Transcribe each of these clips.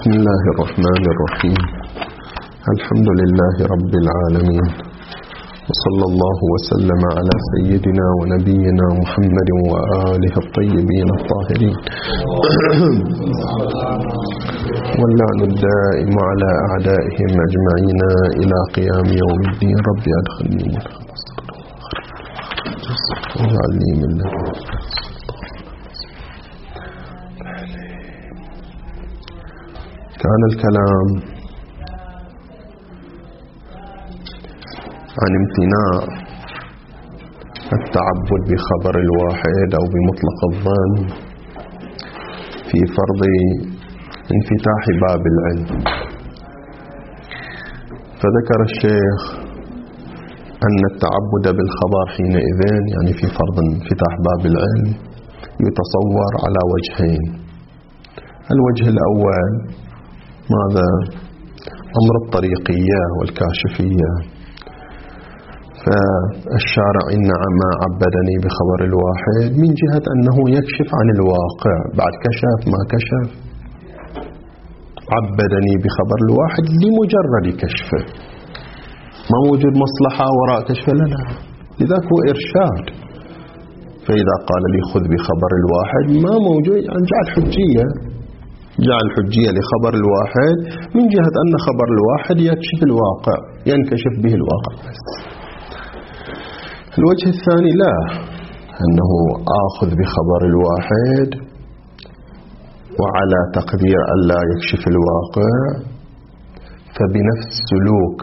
بسم الله الرحمن الرحيم. الحمد لله رب العالمين، وصلى الله وسلم على سيدنا ونبينا محمد وآله الطيبين الطاهرين واللعن الدائم على أعدائهم أجمعين إلى قيام يوم الدين. ربي أدخلني واجعلني من كان الكلام عن امتناع التعبد بخبر الواحد أو بمطلق الظن في فرض انفتاح باب العلم. فذكر الشيخ أن التعبد بالخبر حينئذ يعني في فرض انفتاح باب العلم يتصور على وجهين. الوجه الأول ماذا؟ أمر الطريقية والكاشفية. فالشارع إنما عبدني بخبر الواحد من جهة أنه يكشف عن الواقع، بعد كشف ما كشف عبدني بخبر الواحد لمجرد كشفه، ما موجود مصلحة وراء كشفه، لا لذلك هو إرشاد. فإذا قال لي خذ بخبر الواحد ما موجود، يعني جعل حجية لخبر الواحد من جهة أن خبر الواحد يكشف الواقع، ينكشف به الواقع. الوجه الثاني لا، أنه آخذ بخبر الواحد وعلى تقدير أن لا يكشف الواقع، فبنفس سلوك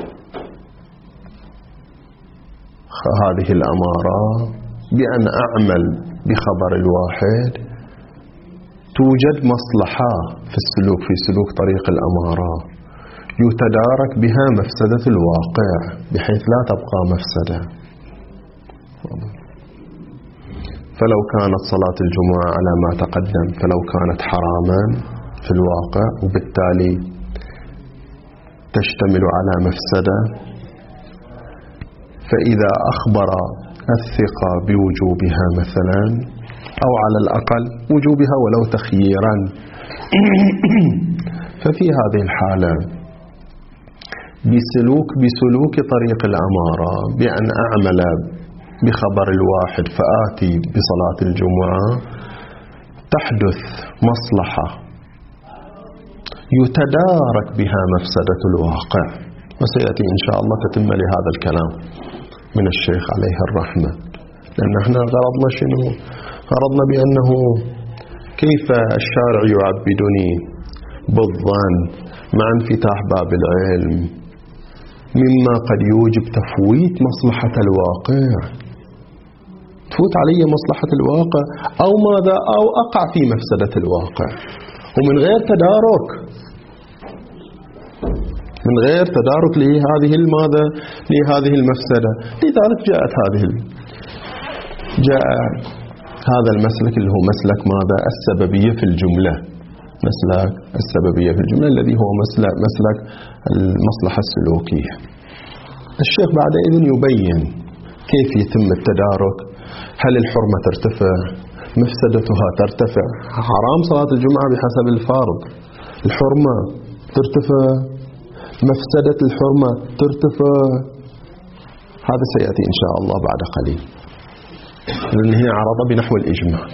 هذه الأمارة بأن أعمل بخبر الواحد توجد مصلحة في السلوك، في سلوك طريق الأمارة يتدارك بها مفسدة الواقع بحيث لا تبقى مفسدة. فلو كانت صلاة الجمعة على ما تقدم فلو كانت حراما في الواقع وبالتالي تشتمل على مفسدة، فإذا أخبر الثقة بوجوبها مثلا أو على الأقل وجوبها ولو تخييرا، ففي هذه الحالة بسلوك طريق الأمارة بأن أعمل بخبر الواحد فآتي بصلاة الجمعة تحدث مصلحة يتدارك بها مفسدة الواقع. وسيأتي إن شاء الله تتم لهذا الكلام من الشيخ عليه الرحمة، لأن احنا غرضنا شنو؟ غرضنا بأنه كيف الشارع يعبدني بالظن مع انفتاح باب العلم مما قد يوجب تفويت مصلحة الواقع، تفوت علي مصلحة الواقع أو ماذا، أو أقع في مفسدة الواقع ومن غير تدارك، من غير تدارك لهذه الماذا، لهذه المفسدة. لذلك جاء هذا المسلك اللي هو مسلك ماذا، السببية في الجملة، مسلك السببية في الجملة الذي هو مسلك المصلحة السلوكية. الشيخ بعدئذ يبين كيف يتم التدارك، هل الحرمة ترتفع، مفسدتها ترتفع، حرام صلاة الجمعة بحسب الفرض، الحرمة ترتفع، مفسدة الحرمة ترتفع، هذا سيأتي إن شاء الله بعد قليل، لأن هي عرضة بنحو الإجماع.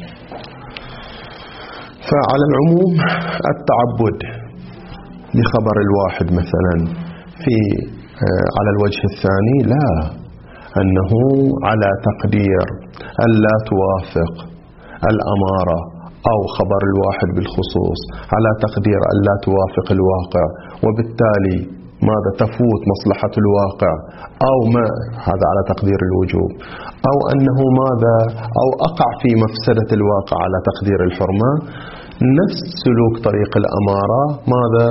فعلى العموم التعبد بخبر الواحد مثلا على الوجه الثاني لا، أنه على تقدير أن لا توافق الأمارة أو خبر الواحد بالخصوص على تقدير أن لا توافق الواقع، وبالتالي ماذا تفوت مصلحة الواقع أو ما، هذا على تقدير الوجوب، أو أنه ماذا، أو أقع في مفسدة الواقع على تقدير الحرمة. نفس سلوك طريق الأمارة ماذا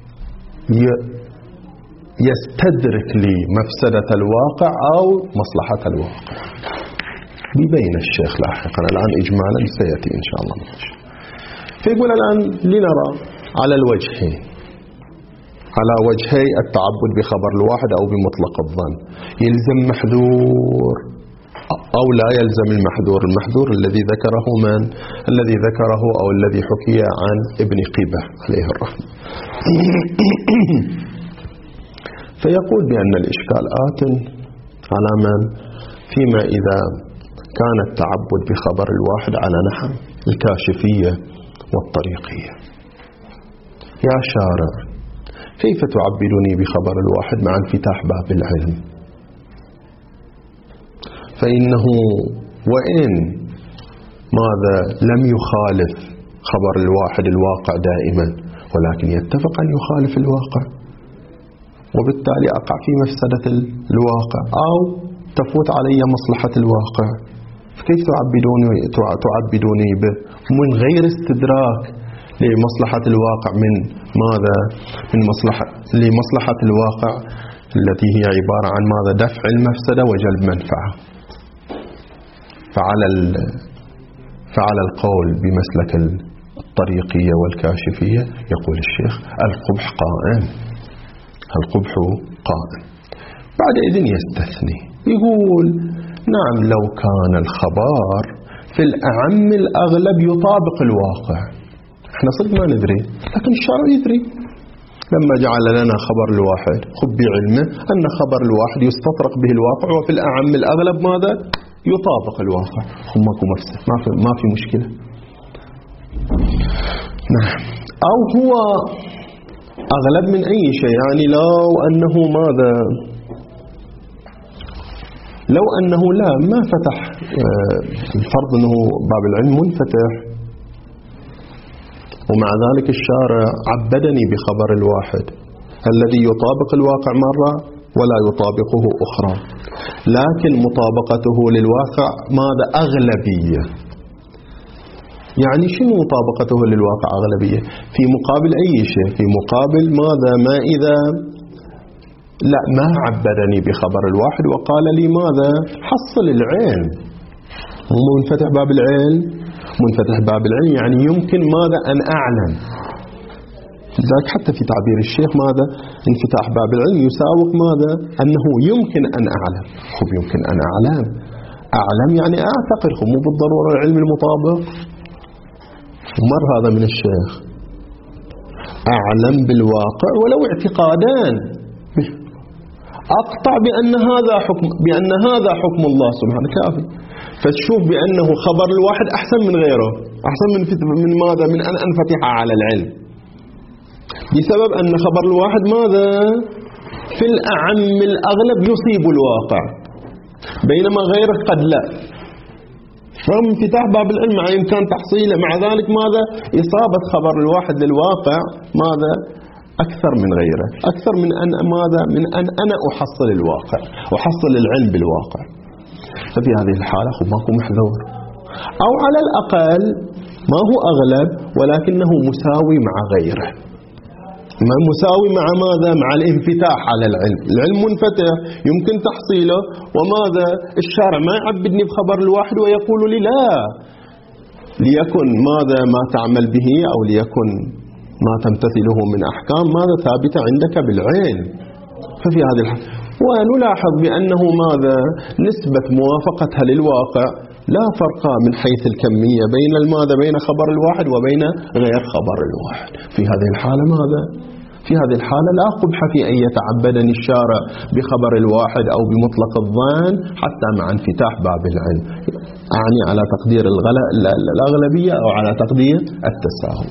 يستدرك لي مفسدة الواقع أو مصلحة الواقع. بيبين الشيخ لاحقا، الآن إجمالا سيأتي إن شاء الله. فيقول الآن لنرى على الوجهين، على وجهي التعبد بخبر الواحد أو بمطلق الظن، يلزم محذور أو لا يلزم المحذور. المحذور الذي ذكره من؟ الذي ذكره أو الذي حكي عن ابن قبة عليه الرحمة. فيقول بأن الإشكال آت على من فيما إذا كان التعبد بخبر الواحد على نحو الكاشفية والطريقية. يا شارع، كيف تعبدني بخبر الواحد مع انفتاح باب العلم؟ فإنه وإن ماذا لم يخالف خبر الواحد الواقع دائما، ولكن يتفق أن يخالف الواقع، وبالتالي أقع في مفسدة الواقع أو تفوت علي مصلحة الواقع. فكيف تعبدوني به من غير استدراك لمصلحة الواقع من ماذا؟ من لمصلحة الواقع التي هي عبارة عن ماذا؟ دفع المفسدة وجلب منفعة. فعلى القول بمسلك الطريقية والكاشفية يقول الشيخ القبح قائم، القبح قائم. بعد إذن يستثني، يقول نعم لو كان الخبر في الأعم الأغلب يطابق الواقع، احنا صدق ما ندري لكن الشرع يدري، لما جعل لنا خبر الواحد خب بعلمه أن خبر الواحد يستطرق به الواقع، وفي الأعم الأغلب ماذا؟ يطابق الواقع. ماكو مفسد، ما في مشكلة. نعم. أو هو أغلب من أي شيء، يعني لو أنه ماذا؟ لو أنه لا ما فتح، الفرض أنه باب العلم منفتح، ومع ذلك الشارع عبدني بخبر الواحد الذي يطابق الواقع مرة ولا يطابقه أخرى، لكن مطابقته للواقع ماذا؟ أغلبية. يعني شنو مطابقته للواقع أغلبية؟ في مقابل أي شيء؟ في مقابل ماذا؟ ما إذا لا ما عبدني بخبر الواحد وقال لي ماذا؟ حصل العلم. منفتح باب العلم، منفتح باب العلم يعني يمكن ماذا؟ أن أعلم. لذلك حتى في تعبير الشيخ ماذا؟ انفتاح باب العلم يساوق ماذا؟ أنه يمكن أن أعلم. خب يمكن أن أعلم يعني أعتقد، خب مو بالضرورة العلم المطابق. ومر هذا من الشيخ، أعلم بالواقع ولو اعتقادان، أقطع بأن هذا حكم الله سبحانه كافي. فتشوف بأنه خبر الواحد أحسن من غيره، أحسن من ماذا؟ من أن أنفتح على العلم، بسبب أن خبر الواحد ماذا؟ في الأعم الأغلب يصيب الواقع، بينما غيره قد لا. فانفتاح باب العلم مع إمكان تحصيله، مع ذلك ماذا؟ إصابة خبر الواحد للواقع ماذا؟ أكثر من غيره، أكثر من أن ماذا؟ من أن أنا أحصل الواقع، أحصل العلم بالواقع. ففي هذه الحالة ماكو محذور، أو على الأقل ما هو أغلب ولكنه مساوي مع غيره. ما مساوي مع ماذا؟ مع الانفتاح على العلم. العلم منفتح يمكن تحصيله، وماذا؟ الشارع ما يعبدني بخبر الواحد ويقول لي لا، ليكن ماذا؟ ما تعمل به أو ليكن ما تمتثله من أحكام ماذا؟ ثابتة عندك بالعلم. ففي هذه الحالة ونلاحظ بأنه ماذا؟ نسبة موافقتها للواقع لا فرق من حيث الكمية بين الماذا؟ بين خبر الواحد وبين غير خبر الواحد. في هذه الحالة ماذا؟ في هذه الحالة لا قبح في أن يتعبدني الشارع بخبر الواحد أو بمطلق الظن حتى مع انفتاح باب العلم، أعني على تقدير الأغلبية أو على تقدير التساهل.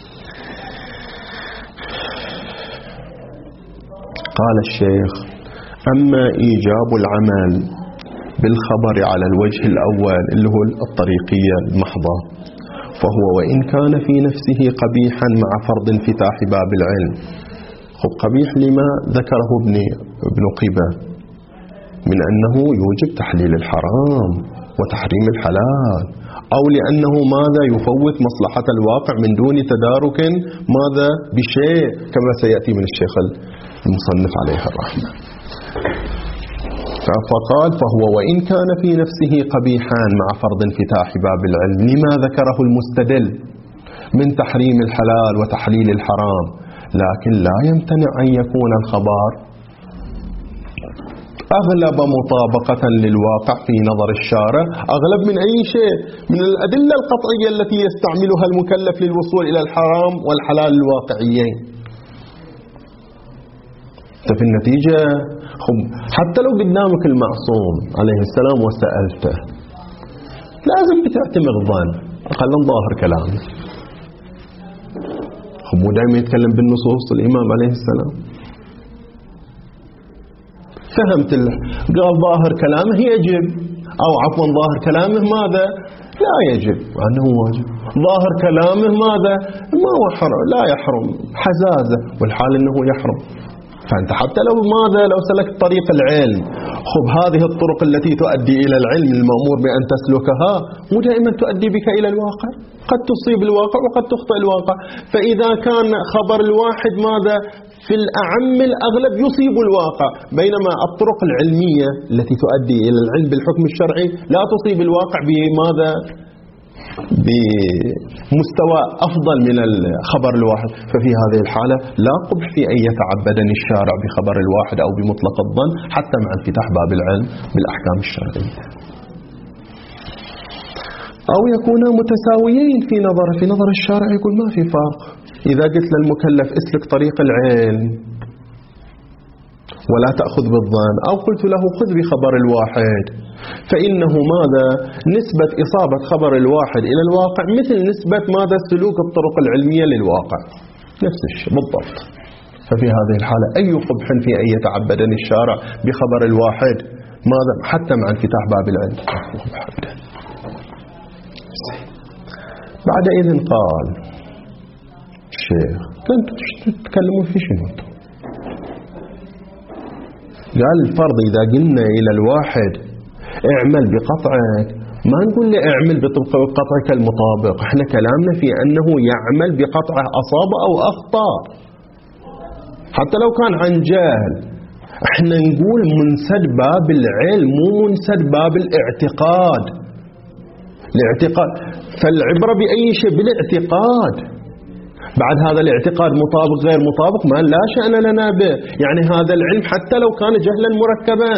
قال الشيخ أما إيجاب العمل بالخبر على الوجه الأول اللي هو الطريقية المحضة، فهو وإن كان في نفسه قبيحا مع فرض انفتاح باب العلم. خب قبيح لما ذكره ابن قبة من أنه يوجب تحليل الحرام وتحريم الحلال، أو لأنه ماذا؟ يفوت مصلحة الواقع من دون تدارك ماذا؟ بشيء، كما سيأتي من الشيخ المصنف عليه الرحمة. فقال فهو وإن كان في نفسه قبيحا مع فرض انفتاح باب العلم لما ذكره المستدل من تحريم الحلال وتحليل الحرام، لكن لا يمتنع أن يكون الخبر أغلب مطابقة للواقع في نظر الشارع، أغلب من أي شيء؟ من الأدلة القطعية التي يستعملها المكلف للوصول إلى الحرام والحلال الواقعيين. في النتيجة حتى لو قدامك المعصوم عليه السلام وسألته لازم بتعتمد ظن أقل ظاهر كلامه. مو دائما يتكلم بالنصوص الإمام عليه السلام. فهمت قال ظاهر كلامه يجب، أو عفوا ظاهر كلامه ماذا لا يجب وأنه واجب، ظاهر كلامه ماذا ما هو حرم لا يحرم حزازة والحال أنه يحرم. فأنت حتى لو ماذا لو سلكت طريق العلم، هذه الطرق التي تؤدي إلى العلم المأمور بأن تسلكها مو دائما تؤدي بك إلى الواقع، قد تصيب الواقع وقد تخطئ الواقع. فإذا كان خبر الواحد ماذا في الأعم الأغلب يصيب الواقع، بينما الطرق العلمية التي تؤدي إلى العلم بالحكم الشرعي لا تصيب الواقع بماذا بمستوى أفضل من الخبر الواحد. ففي هذه الحالة لا قبح في أن يتعبدني الشارع بخبر الواحد أو بمطلق الظن حتى مع انفتاح باب العلم بالأحكام الشرعية، أو يكون متساويين في نظر الشارع. يقول ما في فرق. إذا قلت للمكلف اسلك طريق العلم ولا تأخذ بالظن، أو قلت له خذ بخبر الواحد، فإنه ماذا نسبة إصابة خبر الواحد إلى الواقع مثل نسبة ماذا سلوك الطرق العلمية للواقع، نفس الشيء بالضبط. ففي هذه الحالة أي قبح في أن يتعبدني الشارع بخبر الواحد ماذا حتى مع انفتاح باب العلم. بعد إذن قال الشيخ كنتوا تتكلمون في شنو؟ قال الفرض إذا قلنا إلى الواحد اعمل بقطعك ما نقول له اعمل بقطعك المطابق، احنا كلامنا في أنه يعمل بقطعه أصاب أو أخطأ حتى لو كان عن جهل. احنا نقول منسد باب العلم مو منسد باب الاعتقاد. فالعبرة بأي شيء بالاعتقاد. بعد هذا الاعتقاد مطابق غير مطابق ما لا شأن لنا به، يعني هذا العلم حتى لو كان جهلا مركبا.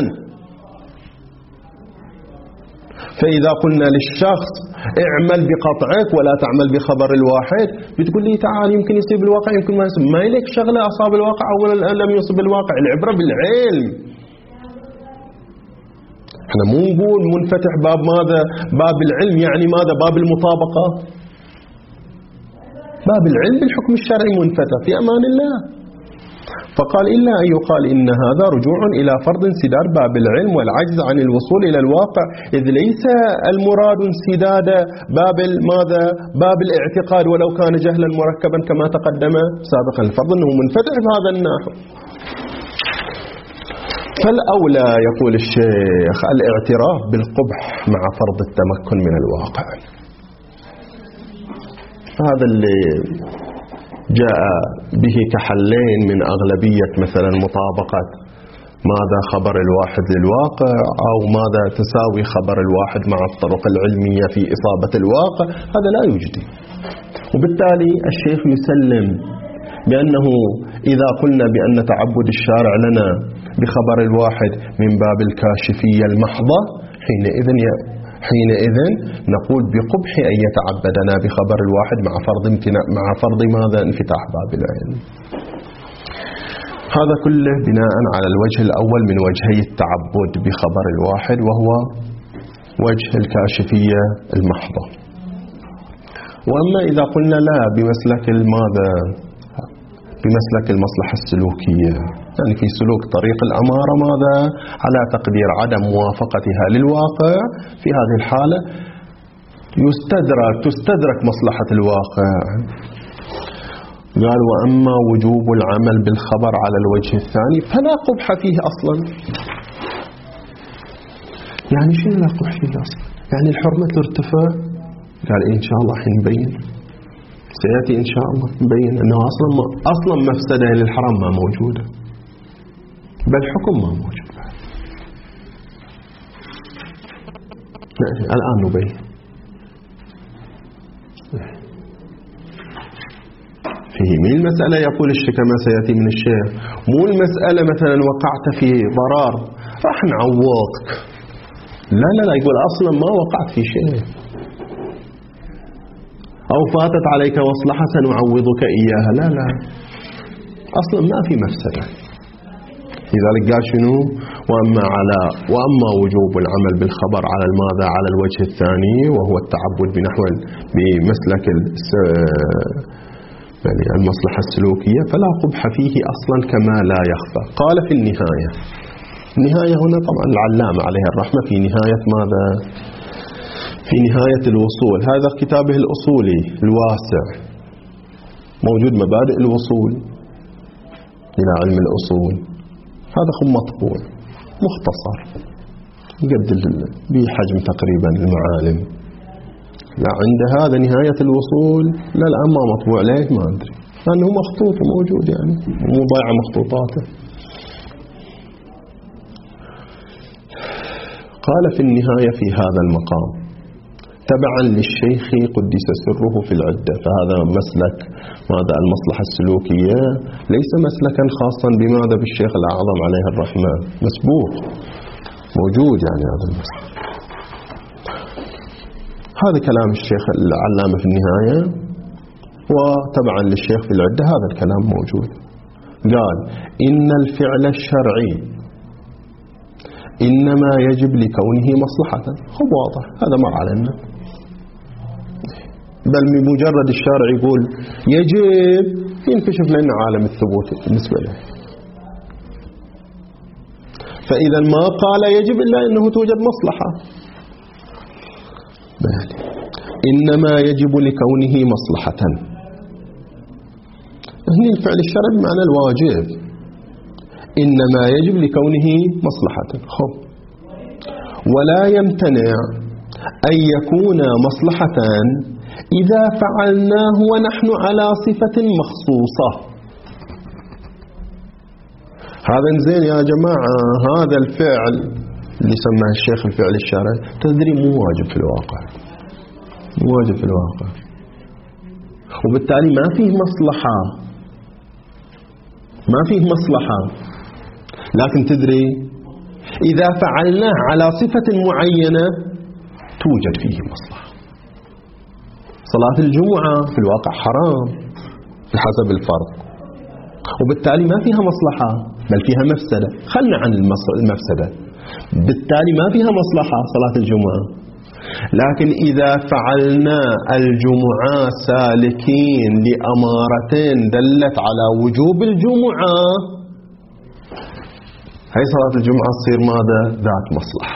فإذا قلنا للشخص اعمل بقطعك ولا تعمل بخبر الواحد، بتقول لي تعال يمكن يصيب الواقع يمكن ما يصيب، ما إليك شغلة أصاب الواقع أو لم يصيب الواقع. العبرة بالعلم. احنا مو نقول منفتح باب ماذا باب العلم يعني ماذا باب المطابقة. باب العلم بالحكم الشرعي منفتح في أمان الله. فقال إلا أن يقال إن هذا رجوع إلى فرض انسداد باب العلم والعجز عن الوصول إلى الواقع، إذ ليس المراد انسداد باب ماذا باب الاعتقاد ولو كان جهلا مركبا كما تقدم سابقا. الفرض أنه منفتح بهذا النحو. فالأولى يقول الشيخ الاعتراف بالقبح مع فرض التمكن من الواقع. هذا اللي جاء به كحلين من أغلبية مثلا مطابقة ماذا خبر الواحد للواقع أو ماذا تساوي خبر الواحد مع الطرق العلمية في إصابة الواقع، هذا لا يوجد. وبالتالي الشيخ يسلم بأنه إذا قلنا بأن تعبد الشارع لنا بخبر الواحد من باب الكاشفية المحضة حينئذ نقول بقبح أن يتعبدنا بخبر الواحد مع فرض ماذا انفتاح باب العلم. هذا كله بناء على الوجه الأول من وجهي التعبد بخبر الواحد، وهو وجه الكاشفية المحضة. وأما إذا قلنا لا بمسلك بمسلك المصلحة السلوكية، يعني في سلوك طريق الأمارة ماذا على تقدير عدم موافقتها للواقع، في هذه الحالة تستدرك مصلحة الواقع. قال وأما وجوب العمل بالخبر على الوجه الثاني فلا قبح فيه أصلا. يعني شنو لا قبح فيه أصلا؟ يعني الحرمة ترتفع. قال إن شاء الله حنبين، سيأتي إن شاء الله نبين أنه أصلا مفسدة للحرام ما موجودة، بل حكم ما موجود. الآن نبين. فيه مين المسألة يقول الشيخ كما سيأتي من الشيخ، مو المسألة مثلا وقعت في ضرر راح نعوضك، لا يقول أصلا ما وقعت في شيء، أو فاتت عليك مصلحة سنعوضك إياها. لا أصلا ما في مفسدة. لذلك قال شنو؟ وأما وجوب العمل بالخبر على ماذا؟ على الوجه الثاني وهو التعبد بمسلك يعني المصلحة السلوكية فلا قبح فيه أصلا كما لا يخفى. قال في النهاية هنا طبعا العلامة عليه الرحمة في نهاية ماذا؟ في نهاية الوصول، هذا كتابه الأصولي الواسع موجود مبادئ الوصول إلى علم الأصول، هذا خم مطبوع مختصر قد بحجم تقريبا المعالم. لا عند هذا نهاية الوصول لا الآن ما مطبوع، ليش ما أدري، لأنه مخطوط وموجود يعني مو ضايعة مخطوطاته. قال في النهاية في هذا المقام تبعا للشيخ قدس سره في العدة، فهذا مسلك ماذا؟ المصلحة السلوكية ليس مسلكا خاصا بماذا؟ بالشيخ الأعظم عليه الرحمة، مسبوق موجود يعني هذا المسلك. هذا كلام الشيخ العلامة في النهاية، وتبعا للشيخ في العدة هذا الكلام موجود. قال إن الفعل الشرعي إنما يجب لكونه مصلحة، هو واضح هذا مر علينا، بل بمجرد الشارع يقول يجب ينكشف لنا عالم الثبوت بالنسبة له، فإذا ما قال يجب إلا أنه توجد مصلحة. إنما يجب لكونه مصلحة، هنا الفعل الشرعي بمعنى الواجب، إنما يجب لكونه مصلحة. خب ولا يمتنع أن يكون مصلحة إذا فعلناه ونحن على صفة مخصوصة. هذا زين يا جماعة، هذا الفعل اللي سماه الشيخ الفعل الشرعي تدري مو واجب في الواقع، مو واجب في الواقع، وبالتالي ما فيه مصلحة، ما فيه مصلحة، لكن تدري إذا فعلناه على صفة معينة توجد فيه مصلحة. صلاة الجمعة في الواقع حرام بحسب الفرض، وبالتالي ما فيها مصلحة بل فيها مفسدة، خلنا عن المفسدة، بالتالي ما فيها مصلحة صلاة الجمعة. لكن إذا فعلنا الجمعة سالكين لأمارتين دلت على وجوب الجمعة، هاي صلاة الجمعة تصير ماذا؟ ذات مصلحة.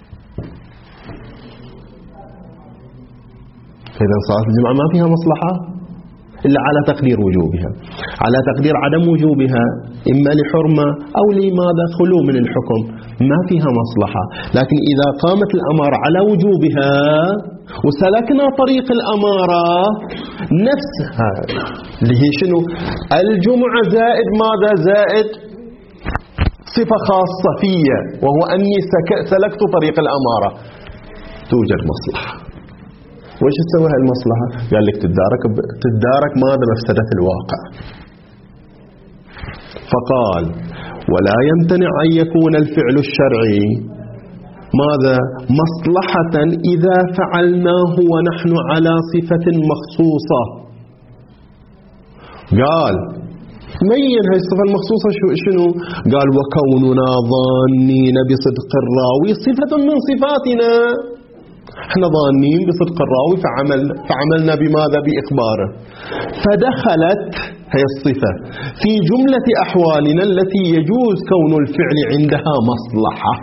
إذا صلاة الجمعة ما فيها مصلحة إلا على تقدير وجوبها، على تقدير عدم وجوبها إما لحرمة أو لماذا؟ خلو من الحكم، ما فيها مصلحة. لكن إذا قامت الأمارة على وجوبها وسلكنا طريق الأمارة نفسها اللي هي شنو؟ الجمعة زائد ماذا؟ زائد صفة خاصة فيا وهو أني سلكت طريق الأمارة، توجد مصلحة. وإيش تسوي هالمصلحة؟ قال لك تدارك ماذا؟ مفسدة الواقع. فقال ولا يمتنع أن يكون الفعل الشرعي ماذا؟ مصلحة إذا فعلناه ونحن على صفة مخصوصة. قال مين هاي الصفة المخصوصة شنو؟ قال وكوننا ظانين بصدق الراوي صفة من صفاتنا، احنا ظانين بصدق الراوي فعملنا بماذا؟ بإخباره، فدخلت هي الصفة في جملة أحوالنا التي يجوز كون الفعل عندها مصلحة.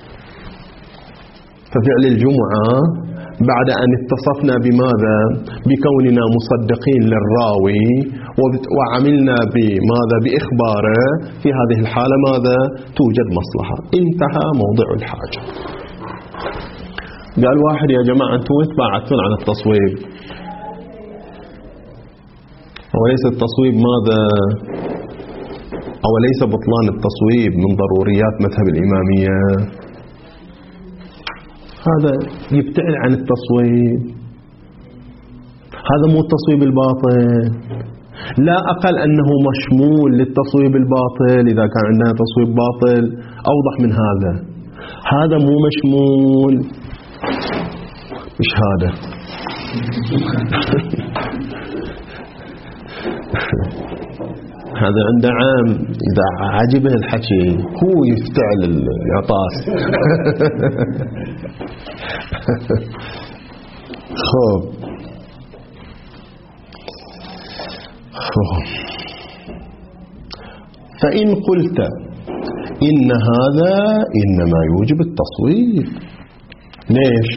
ففعل الجمعة بعد أن اتصفنا بماذا؟ بكوننا مصدقين للراوي وعملنا بماذا؟ بإخباره، في هذه الحالة ماذا؟ توجد مصلحة. انتهى موضع الحاجة. قال واحد يا جماعة أنتم تباعدتون عن التصويب، وليس التصويب ماذا؟ أو ليس بطلان التصويب من ضروريات مذهب الإمامية؟ هذا يبتعد عن التصويب، هذا مو التصويب الباطل، لا أقل أنه مشمول للتصويب الباطل إذا كان عندنا تصويب باطل أوضح من هذا مو مشمول. مش هذا هذا عنده عام إذا عجبه الحكي هو يفتعل العطاس. خب فإن قلت إن هذا إنما يوجب التصويب، ليش؟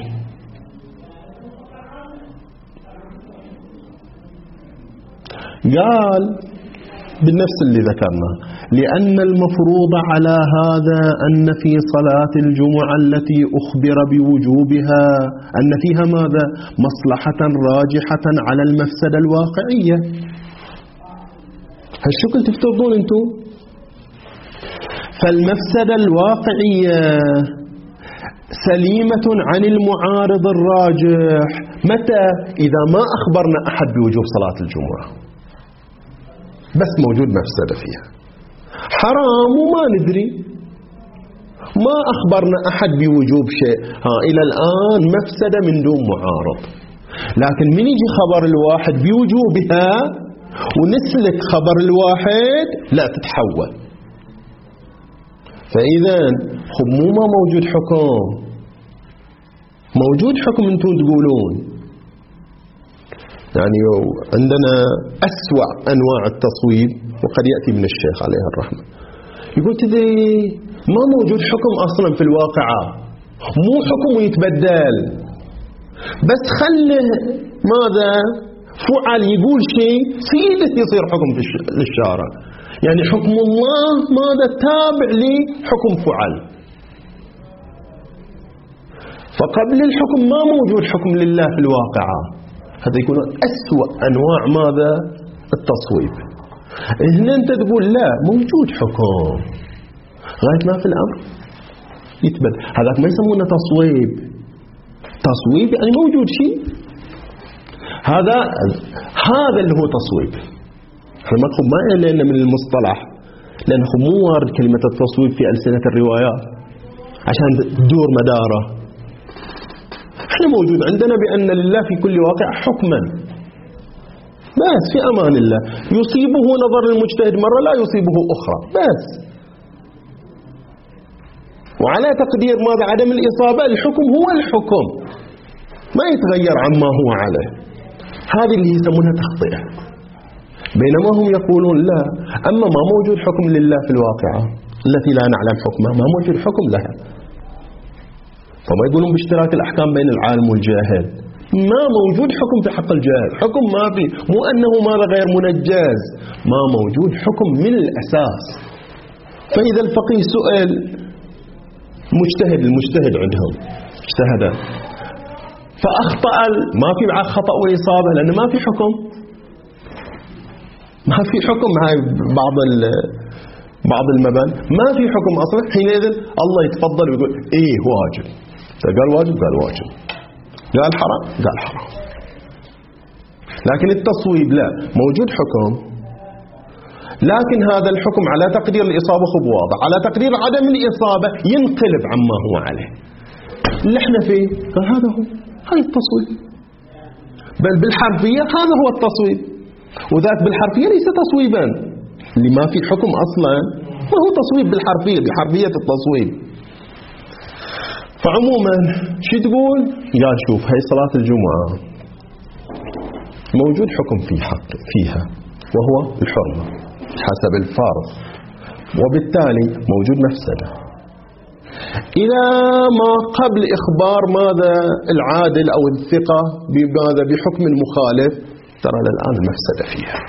قال بالنفس اللي ذكرنا، لأن المفروض على هذا أن في صلاة الجمعة التي أخبر بوجوبها أن فيها ماذا؟ مصلحة راجحة على المفسدة الواقعية. هالشكل تفترضون أنتم؟ فالمفسدة الواقعية سليمة عن المعارض الراجح متى؟ إذا ما أخبرنا أحد بوجوب صلاة الجمعة، بس موجود مفسدة فيها حرام وما ندري، ما أخبرنا أحد بوجوب شيء، إلى الآن مفسدة من دون معارض. لكن من يجي خبر الواحد بوجوبها ونسلك خبر الواحد لا تتحول. فإذا مو ما موجود حكم، موجود حكم انتم تقولون. يعني عندنا أسوأ أنواع التصويب، وقد يأتي من الشيخ عليه الرحمة، يقول تدري ما موجود حكم أصلا في الواقعة، مو حكم يتبدل، بس خله ماذا فعل يقول شيء سيده يصير حكم للشارع. يعني حكم الله ماذا تابع لحكم فعل، فقبل الحكم ما موجود حكم لله في الواقعة. هذا يكون أسوأ أنواع ماذا التصويب. هنا أنت تقول لا موجود حكم غاية ما في الأمر يتبدل، هذاك ما يسمونه تصويب. تصويب يعني موجود شيء، هذا اللي هو تصويب. احنا ما إلينا من المصطلح، لأنه مو وارد كلمة التصويب في ألسنة الروايات عشان تدور مداره. احنا موجود عندنا بأن لله في كل واقع حكما، بس في أمان الله يصيبه نظر المجتهد مرة لا يصيبه أخرى بس. وعلى تقدير ماذا عدم الإصابة الحكم هو الحكم ما يتغير عما هو عليه. هذه اللي يسمونها تخطئة. بينما هم يقولون لا، أما ما موجود حكم لله في الواقعة التي لا نعلم حكمها، ما موجود حكم لها. فما يقولون باشتراك الأحكام بين العالم والجاهل، ما موجود حكم في حق الجاهل، حكم ما في، مو أنه ماذا غير منجز، ما موجود حكم من الأساس. فإذا الفقيه سئل المجتهد عندهم اجتهد فأخطأ، ما في بعد خطأ وإصابة لأنه ما في حكم، ما في حكم. هاي بعض المباني ما في حكم أصلا. حينئذ الله يتفضل ويقول إيه واجب، قال واجب قال واجب، قال حرام قال حرام. لكن التصويب لا، موجود حكم، لكن هذا الحكم على تقدير الإصابة خب واضح، على تقدير عدم الإصابة ينقلب عما هو عليه. اللي احنا فيه هذا هو، هاي التصويب. بل بالحرفية هذا هو التصويب، وذاك بالحرفية ليس تصويبا، اللي ما في حكم أصلا ما هو تصويب بالحرفية، بحرفية التصويب. فعموما شو تقول؟ يا شوف هاي صلاة الجمعة موجود حكم فيها وهو الحرمة حسب الفرض، وبالتالي موجود مفسدة. إلى ما قبل إخبار ماذا العادل أو الثقة بماذا بحكم المخالف، ترى الآن المفسدة فيها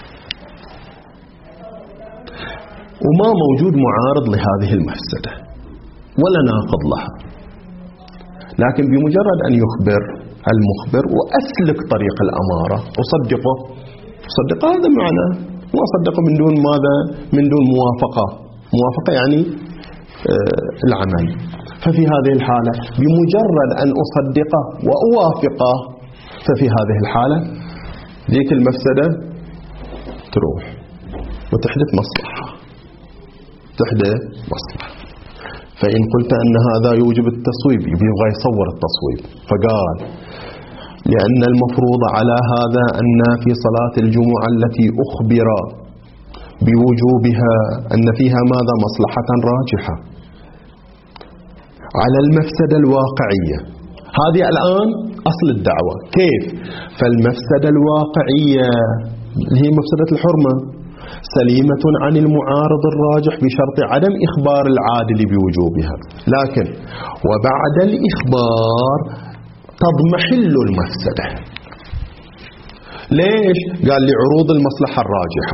وما موجود معارض لهذه المفسدة ولا ناقض لها. لكن بمجرد أن يخبر المخبر وأسلك طريق الأمارة أصدقه هذا معناه، وأصدقه من دون ماذا؟ من دون موافقة يعني العمل. ففي هذه الحالة بمجرد أن أصدقه وأوافقه، ففي هذه الحالة ذيك المفسدة تروح وتحدث مصلحة. فإن قلت أن هذا يوجب التصويب، يبغى يصور التصويب، فقال لأن المفروض على هذا أن في صلاة الجمعة التي أخبر بوجوبها أن فيها ماذا؟ مصلحة راجحة على المفسدة الواقعية. هذه الآن أصل الدعوة. كيف؟ فالمفسدة الواقعية هي مفسدة الحرمة سليمة عن المعارض الراجح بشرط عدم إخبار العادل بوجوبها، لكن وبعد الإخبار تضمحل المفسدة. ليش؟ قال لعروض المصلحة الراجحة.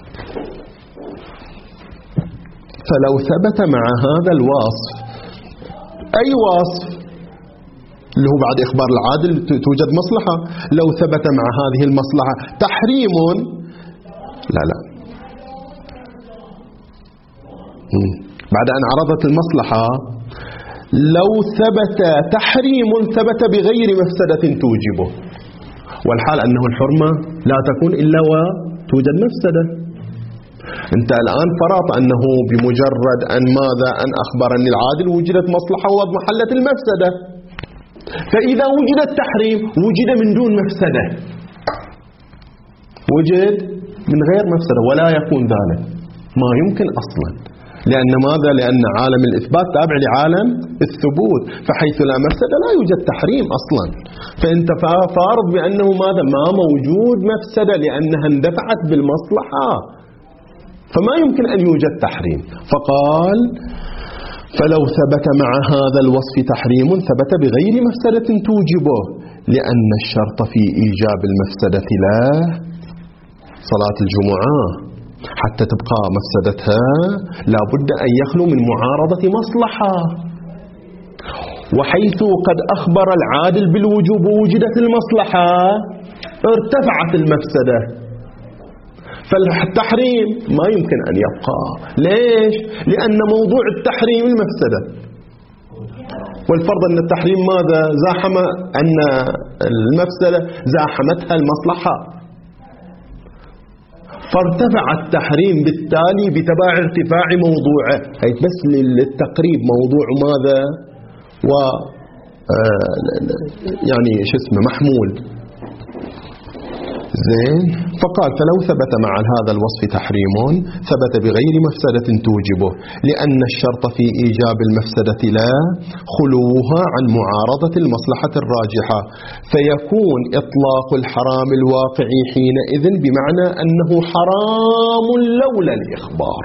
فلو ثبت مع هذا الوصف أي وصف اللي هو بعد إخبار العادل توجد مصلحة، لو ثبت مع هذه المصلحة تحريم، لا بعد أن عرضت المصلحة لو ثبت تحريم ثبت بغير مفسدة توجبه، والحال أنه الحرمة لا تكون إلا وتوجد مفسدة. أنت الآن فرضت أنه بمجرد أن ماذا؟ أن أخبرني العادل وجدت مصلحة ومحلت المفسدة، فإذا وجد التحريم وجد من دون مفسدة، وجد من غير مفسدة، ولا يكون ذلك، ما يمكن أصلا. لأن ماذا؟ لأن عالم الإثبات تابع لعالم الثبوت، فحيث لا مفسدة لا يوجد تحريم أصلا. فأنت فارض بأنه ماذا؟ ما موجود مفسدة لأنها اندفعت بالمصلحة، فما يمكن أن يوجد تحريم. فقال فلو ثبت مع هذا الوصف تحريم ثبت بغير مفسدة توجبه، لأن الشرط في إيجاب المفسدة لا صلاة الجمعة حتى تبقى مفسدتها لا بد أن يخلو من معارضة مصلحة، وحيث قد أخبر العادل بالوجوب ووجدت المصلحة ارتفعت المفسدة، فالتحريم ما يمكن أن يبقى. ليش؟ لأن موضوع التحريم المفسدة، والفرض أن التحريم ماذا؟ زاحم، أن المفسدة زاحمتها المصلحة، فارتفع التحريم بالتالي بتبع ارتفاع موضوعه، أي بس للتقريب موضوع ماذا؟ و يعني شو اسمه محمول. زين. فقال فلو ثبت مع هذا الوصف تحريم ثبت بغير مفسدة توجبه، لأن الشرط في إيجاب المفسدة لا خلوها عن معارضة المصلحة الراجحة، فيكون إطلاق الحرام الواقعي حينئذ بمعنى أنه حرام لولا الإخبار،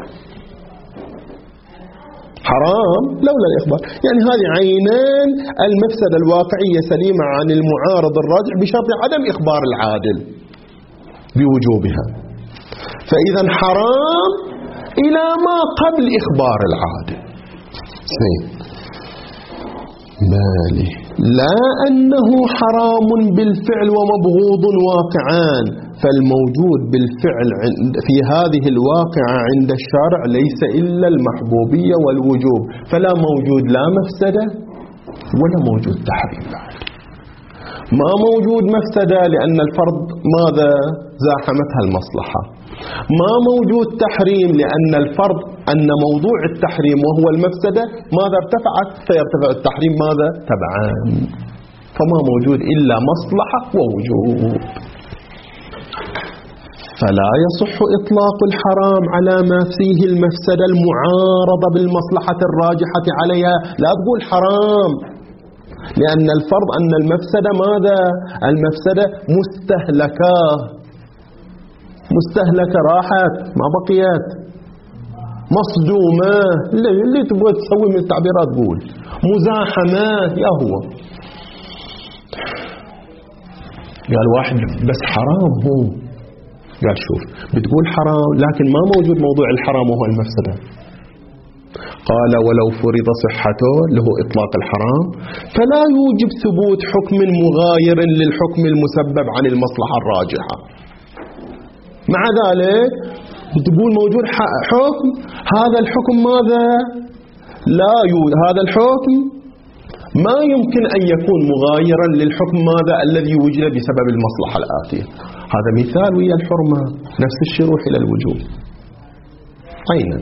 حرام لولا الإخبار، يعني هذه عينان المفسدة الواقعية سليمة عن المعارض الراجح بشرط عدم إخبار العادل بوجوبها، فإذا حرام إلى ما قبل إخبار العادل. مالي لا أنه حرام بالفعل ومبغوض واقعان، فالموجود بالفعل في هذه الواقعة عند الشارع ليس إلا المحبوبية والوجوب، فلا موجود لا مفسدة ولا موجود تحريم. ما موجود مفسدة لأن الفرض ماذا؟ زاحمتها المصلحة. ما موجود تحريم لأن الفرض أن موضوع التحريم وهو المفسدة ماذا؟ ارتفعت، فيرتفع التحريم ماذا؟ تبعا، فما موجود إلا مصلحة ووجوب. فلا يصح إطلاق الحرام على ما فيه المفسدة المعارضة بالمصلحة الراجحة عليها. لا تقول حرام، لأن الفرض أن المفسدة ماذا؟ المفسدة مستهلكة راحت ما بقيت، مصدومة، اللي تبغى تسوي من التعبيرات قول، مزاحمة. يا هو قال واحد بس حرام هو، قال شوف بتقول حرام لكن ما موجود موضوع الحرام وهو المفسدة. قال ولو فرض صحته له إطلاق الحرام فلا يوجب ثبوت حكم مغاير للحكم المسبب عن المصلحة الراجحة. مع ذلك بتقول موجود حكم، هذا الحكم ماذا؟ لا يوجد، هذا الحكم ما يمكن أن يكون مغايرا للحكم ماذا؟ الذي وجد بسبب المصلحة الآتية. هذا مثال ويا الحرمة، نفس الشروح إلى الوجوب عينا.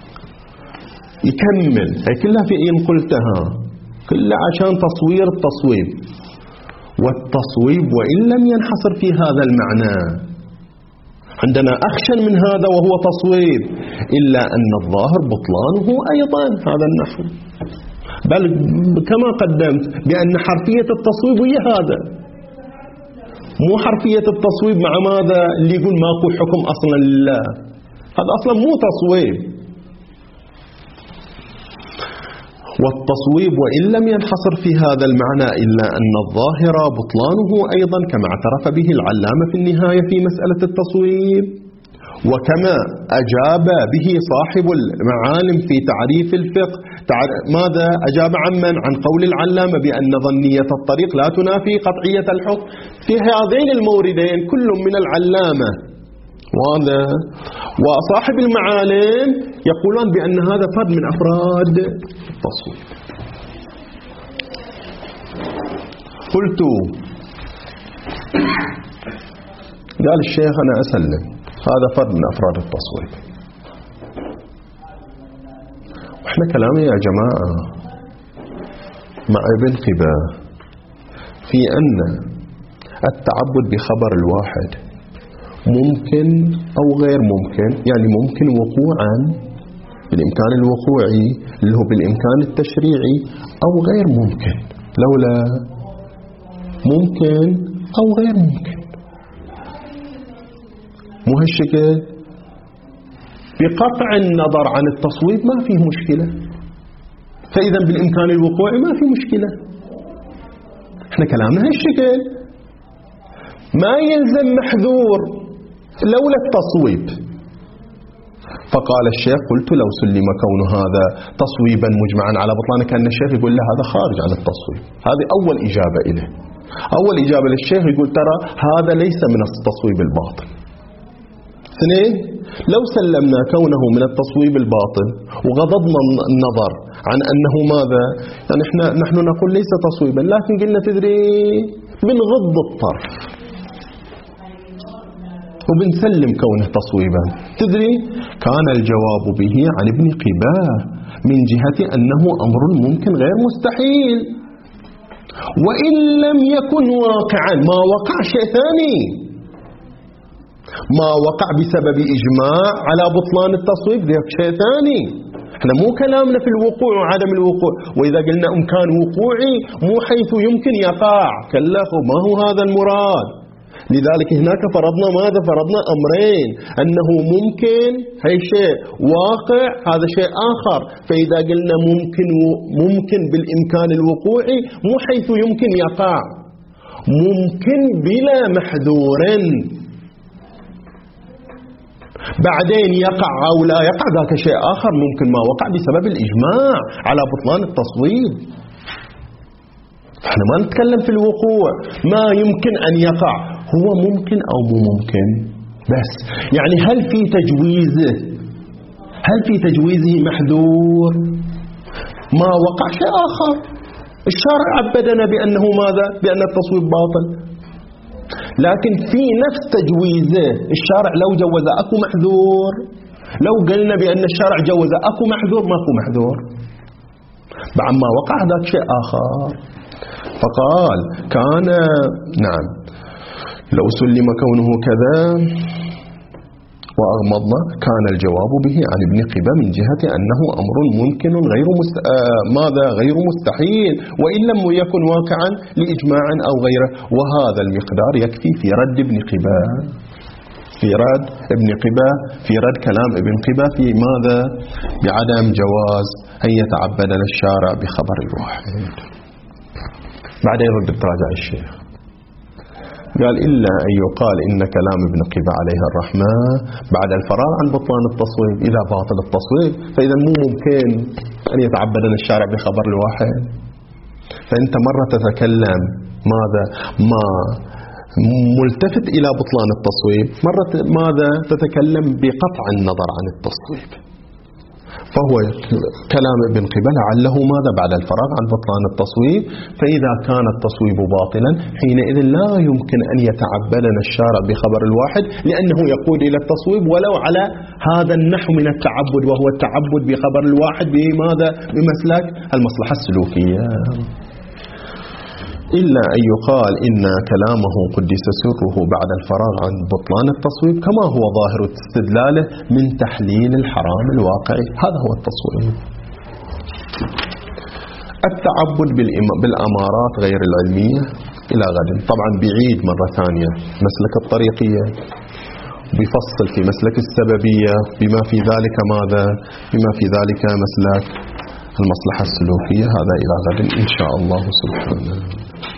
يكمل هي كلها في إن قلتها كلها عشان تصوير التصويب، والتصويب وإن لم ينحصر في هذا المعنى عندنا أخشن من هذا وهو تصويب، إلا أن الظاهر بطلانه أيضا هذا النحو، بل كما قدمت بأن حرفية التصويب هي هذا، مو حرفية التصويب مع ماذا اللي يقول ماكو حكم أصلا لله، هذا أصلا مو تصويب. والتصويب وإن لم ينحصر في هذا المعنى إلا أن الظاهر بطلانه أيضا كما اعترف به العلامة في النهاية في مسألة التصويب، وكما أجاب به صاحب المعالم في تعريف الفقه. ماذا أجاب عمن؟ عن قول العلامة بأن ظنية الطريق لا تنافي قطعية الحكم. في هذين الموردين كل من العلامة وهذا وصاحب المعالم يقولون بأن هذا فرد من أفراد التصويب. قلت قال الشيخ أنا أسلم هذا فرد من أفراد التصويب. وإحنا كلامي يا جماعة مع ابن قبة في أن التعبد بخبر الواحد ممكن أو غير ممكن، يعني ممكن وقوعا بالإمكان الوقوعي اللي هو بالإمكان التشريعي، أو غير ممكن لولا ممكن أو غير ممكن، مو هالشكل. بقطع النظر عن التصويب ما فيه مشكلة، فإذا بالإمكان الوقوعي ما فيه مشكلة. احنا كلامنا هالشكل، ما يلزم محذور لولا التصويب. فقال الشيخ قلت لو سلم كون هذا تصويبا مجمعا على بطلانه، كان الشيخ يقول له هذا خارج عن التصويب. هذه أول إجابة إليه. أول إجابة للشيخ يقول ترى هذا ليس من التصويب الباطل. اثنين، لو سلمنا كونه من التصويب الباطل وغضضنا النظر عن أنه ماذا، يعني نحن نقول ليس تصويبا، لكن قلنا تدري بنغض الطرف وبنسلم كونه تصويبا، تدري كان الجواب به عن ابن قباه من جهة أنه أمر ممكن غير مستحيل، وإن لم يكن واقعا. ما وقع شيء ثاني، ما وقع بسبب إجماع على بطلان التصويب ذاك شيء ثاني. احنا مو كلامنا في الوقوع وعدم الوقوع، وإذا قلنا إمكان وقوعي مو حيث يمكن يقع، كلا ما هو هذا المراد. لذلك هناك فرضنا ماذا؟ فرضنا أمرين، أنه ممكن هي شيء، واقع هذا شيء آخر. فإذا قلنا ممكن بالإمكان الوقوعي مو حيث يمكن يقع، ممكن بلا محذور، بعدين يقع أو لا يقع ذاك شيء آخر، ممكن ما وقع بسبب الإجماع على بطلان التصويب. احنا ما نتكلم في الوقوع، ما يمكن أن يقع هو ممكن أو مو ممكن بس. يعني هل في تجويزه محذور؟ ما وقع شيء آخر. الشارع عبدنا بأنه ماذا؟ بأن التصويب باطل، لكن في نفس تجويزه الشارع لو جوز أكو محذور. لو قلنا بأن الشارع جوز أكو محذور، ماكو محذور، بعد ما وقع ذاك شيء آخر. فقال كان نعم لو سلم كونه كذا وأغمضنا كان الجواب به عن ابن قبة من جهة أنه أمر ممكن غير مستحيل، وإن لم يكن واقعا لإجماع أو غيره. وهذا المقدار يكفي في رد ابن قبة، في رد كلام ابن قبة في ماذا؟ بعدم جواز أن يتعبدنا الشارع بخبر الواحد. بعدين رد تراجع الشيخ قال إلا أن يقال إن كلام ابن قبة عليه الرحمة بعد الفراغ عن بطلان التصويب، إذا باطل التصويب فإذا مو ممكن أن يتعبدنا الشارع بخبر الواحد. فأنت مرة تتكلم ماذا؟ ما ملتفت إلى بطلان التصويب، مرة ماذا؟ تتكلم بقطع النظر عن التصويب. فهو كلام ابن قبة لعله ماذا؟ بعد الفراغ عن بطلان التصويب. فإذا كان التصويب باطلا حينئذ لا يمكن أن يتعبدنا الشارع بخبر الواحد، لأنه يقود إلى التصويب ولو على هذا النحو من التعبد، وهو التعبد بخبر الواحد بماذا؟ بمسلك المصلحة السلوكية. إلا أن يقال إن كلامه قدس سره بعد الفراغ عن بطلان التصويب كما هو ظاهر استدلاله من تحليل الحرام الواقعي. هذا هو التصويب. التعبد بالأمارات غير العلمية إلى غد. طبعا بعيد مرة ثانية مسلك الطريقية، بفصل في مسلك السببية، بما في ذلك ماذا؟ بما في ذلك مسلك المصلحة السلوكية. هذا إلى غد إن شاء الله سبحانه.